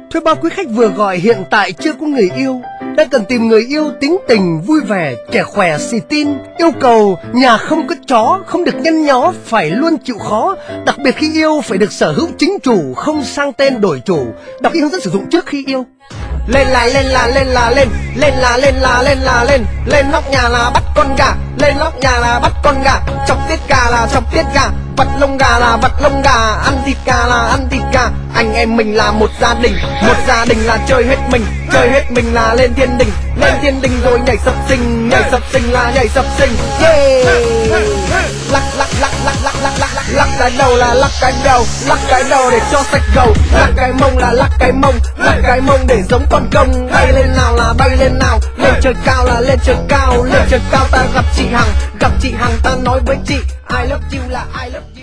Thưa bao quý khách vừa gọi hiện tại chưa có người yêu, đang cần tìm người yêu tính tình vui vẻ, trẻ khỏe, xì tin, yêu cầu nhà không có chó, không được nhăn nhó, phải luôn chịu khó, đặc biệt khi yêu phải được sở hữu chính chủ, không sang tên đổi chủ, đọc kỹ hướng dẫn sử dụng trước khi yêu. Lên nóc nhà là bắt con gà, lên nóc nhà là bắt con gà, chọc tiết gà là chọc tiết gà, vặt lông gà là vặt lông gà, ăn thịt gà là ăn thịt gà. Anh em mình là một gia đình là chơi hết mình là lên thiên đình rồi nhảy sập sinh là nhảy sập sinh. Yeah. Lắc cái đầu là lắc cái đầu để cho sạch gầu, lắc cái mông là lắc cái mông để giống con công. Bay lên nào là bay lên nào, lên trời cao là lên trời cao ta gặp chị Hằng ta nói với chị I love you là I love you.